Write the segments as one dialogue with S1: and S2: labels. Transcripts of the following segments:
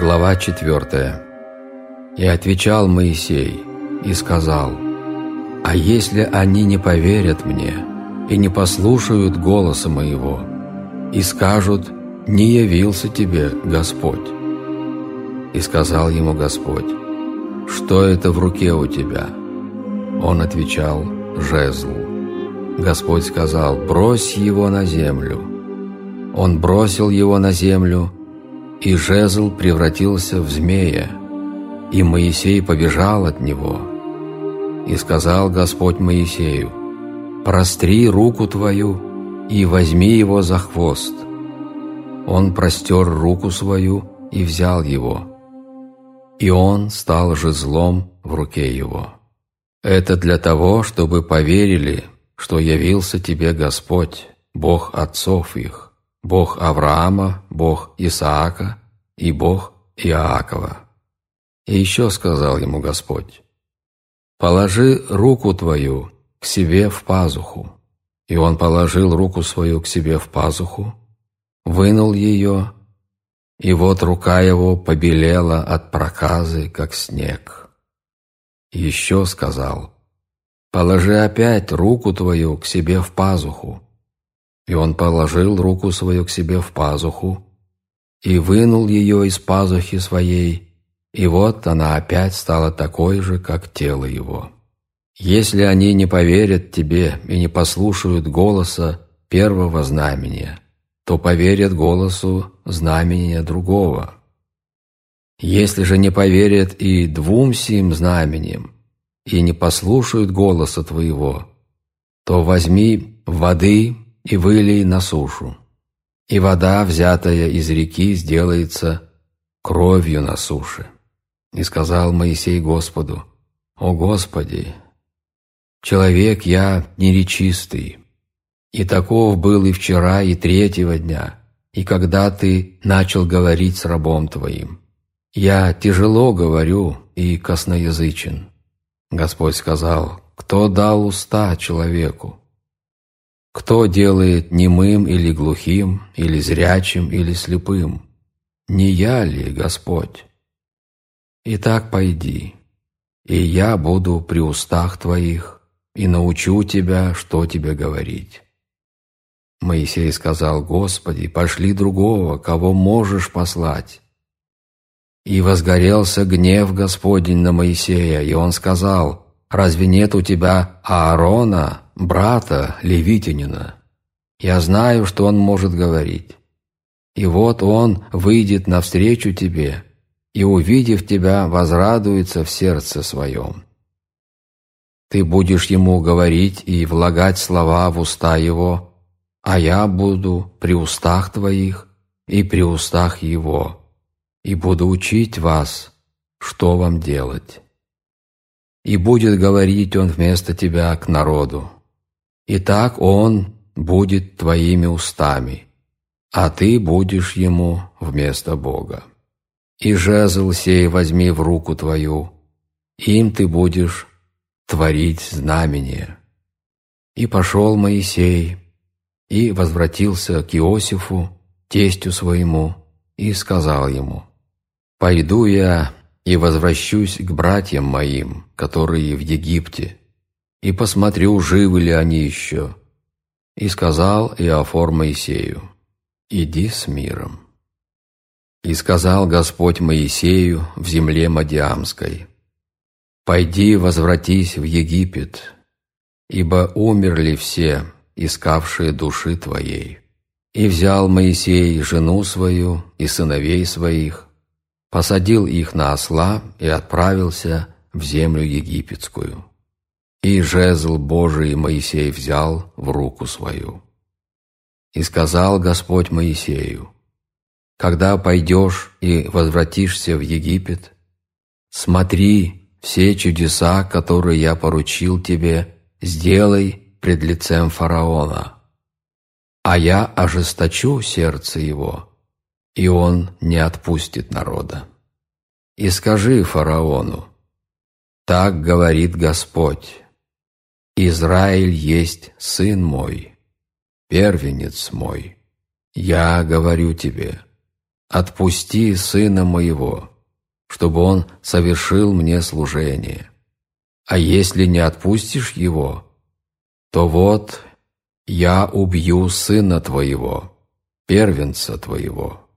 S1: Глава 4. И отвечал Моисей и сказал: «А если они не поверят мне и не послушают голоса моего, и скажут: не явился тебе Господь?» И сказал ему Господь: «Что это в руке у тебя?» Он отвечал: «Жезл». Господь сказал: «Брось его на землю». Он бросил его на землю, и жезл превратился в змея, и Моисей побежал от него. И сказал Господь Моисею: «Простри руку твою и возьми его за хвост». Он простер руку свою и взял его, и он стал жезлом в руке его. Это для того, чтобы поверили, что явился тебе Господь, Бог отцов их, Бог Авраама, Бог Исаака и Бог Иакова. И еще сказал ему Господь: «Положи руку твою к себе в пазуху». И он положил руку свою к себе в пазуху, вынул ее, и вот рука его побелела от проказы, как снег. Еще сказал: «Положи опять руку твою к себе в пазуху». И он положил руку свою к себе в пазуху и вынул ее из пазухи своей, и вот она опять стала такой же, как тело его. Если они не поверят тебе и не послушают голоса первого знамения, то поверят голосу знамения другого. Если же не поверят и двум сим знамениям, и не послушают голоса твоего, то возьми воды и вылей на сушу, и вода, взятая из реки, сделается кровью на суше. И сказал Моисей Господу: «О Господи, человек я неречистый, и таков был и вчера, и третьего дня, и когда ты начал говорить с рабом твоим. Я тяжело говорю и косноязычен». Господь сказал: «Кто дал уста человеку? Кто делает немым или глухим, или зрячим, или слепым? Не я ли, Господь? Итак, пойди, и я буду при устах твоих, и научу тебя, что тебе говорить». Моисей сказал: «Господи, пошли другого, кого можешь послать». И возгорелся гнев Господень на Моисея, и он сказал: «Разве нет у тебя Аарона, брата левитянина? Я знаю, что он может говорить. И вот он выйдет навстречу тебе, и, увидев тебя, возрадуется в сердце своем. Ты будешь ему говорить и влагать слова в уста его, а я буду при устах твоих и при устах его, и буду учить вас, что вам делать. И будет говорить он вместо тебя к народу. И так он будет твоими устами, а ты будешь ему вместо Бога. И жезл сей возьми в руку твою, им ты будешь творить знамение». И пошел Моисей, и возвратился к Иосифу, тестю своему, и сказал ему: «Пойду я и возвращусь к братьям моим, которые в Египте, и посмотрю, живы ли они еще». И сказал Иофор Моисею: «Иди с миром». И сказал Господь Моисею в земле Мадиамской: «Пойди, возвратись в Египет, ибо умерли все, искавшие души твоей». И взял Моисей жену свою и сыновей своих, посадил их на осла и отправился в землю египетскую. И жезл Божий Моисей взял в руку свою. И сказал Господь Моисею: «Когда пойдешь и возвратишься в Египет, смотри, все чудеса, которые я поручил тебе, сделай пред лицем фараона. А я ожесточу сердце его, и он не отпустит народа. И скажи фараону: так говорит Господь: Израиль есть сын мой, первенец мой. Я говорю тебе: отпусти сына моего, чтобы он совершил мне служение. А если не отпустишь его, то вот я убью сына твоего, первенца твоего».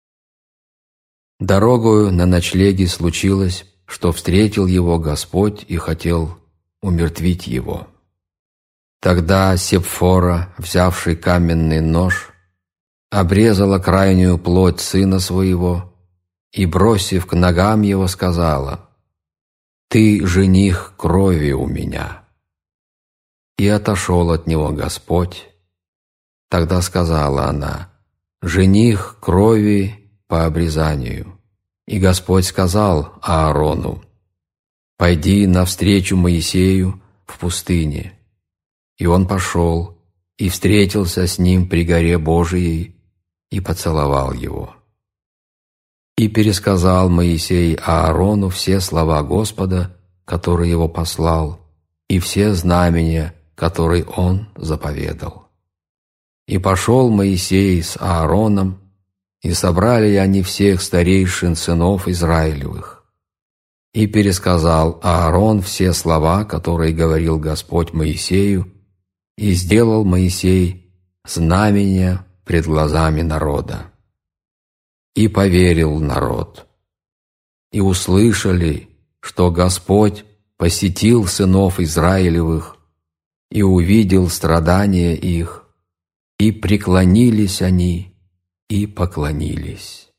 S1: Дорогою на ночлеге случилось, что встретил его Господь и хотел умертвить его. Тогда Сепфора, взявший каменный нож, обрезала крайнюю плоть сына своего и, бросив к ногам его, сказала: «Ты жених крови у меня». И отошел от него Господь. Тогда сказала она: «Жених крови по обрезанию». И Господь сказал Аарону: «Пойди навстречу Моисею в пустыне». И он пошел и встретился с ним при горе Божией и поцеловал его. И пересказал Моисей Аарону все слова Господа, который его послал, и все знамения, которые он заповедал. И пошел Моисей с Аароном, и собрали они всех старейшин сынов Израилевых. И пересказал Аарон все слова, которые говорил Господь Моисею, и сделал Моисей знамения пред глазами народа. И поверил народ, и услышали, что Господь посетил сынов Израилевых и увидел страдания их, и преклонились они, и поклонились.